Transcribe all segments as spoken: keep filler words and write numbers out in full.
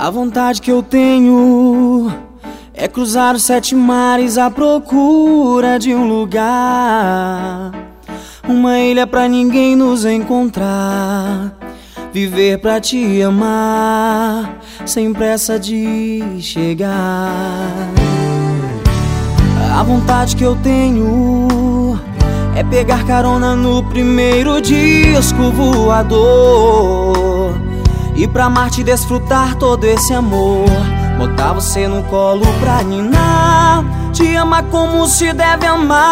A vontade que eu tenho é cruzar os sete mares à procura de um lugar, uma ilha pra ninguém nos encontrar, viver pra te amar, sem pressa de chegar. A vontade que eu tenho é pegar carona no primeiro disco voador, ir pra Marte desfrutar todo esse amor, botar você no colo pra ninar, te amar como se deve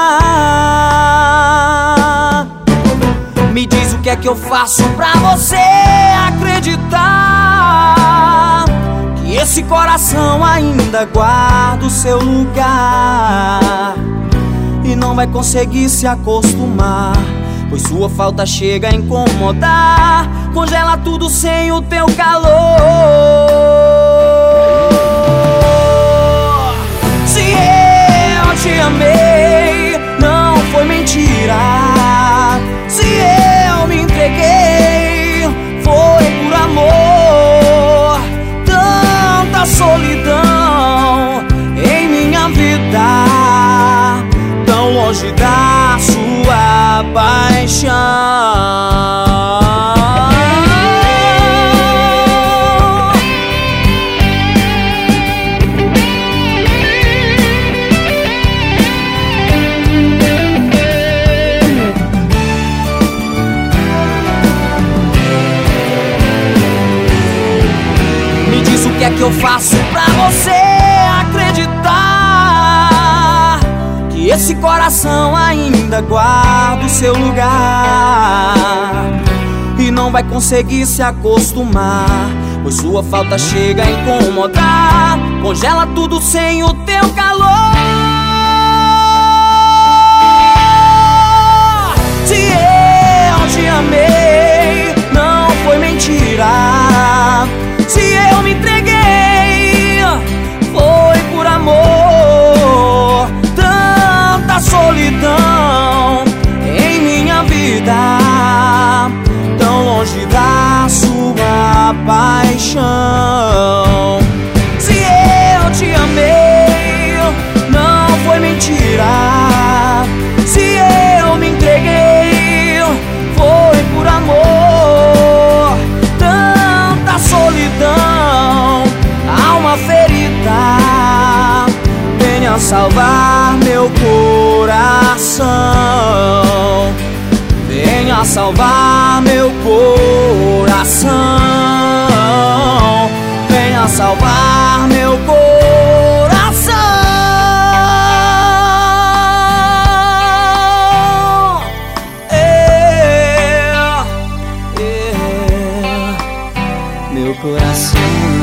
amar. Me diz o que é que eu faço pra você acreditar que esse coração ainda guarda o seu lugar e não vai conseguir se acostumar, pois sua falta chega a incomodar, congela tudo sem o teu calor. Se eu te amei, não foi mentira. Se eu me entreguei, foi por amor. Tanta solidão em minha vida, tão longe da sua paixão. Me diz o que é que eu faço pra você acreditar que esse coração ainda guarda o seu lugar e não vai conseguir se acostumar, pois sua falta chega a incomodar, congela tudo sem o teu calor. Se eu te amei, não foi mentira. Se eu me entreguei, foi por amor. Tanta solidão em minha vida, tão longe da sua paixão. Se eu te amei, não foi mentira. Se eu me entreguei, foi por amor. Tanta solidão, alma ferida, venha salvar meu coração. Venha salvar meu coração. Venha salvar meu coração. É, é, meu coração.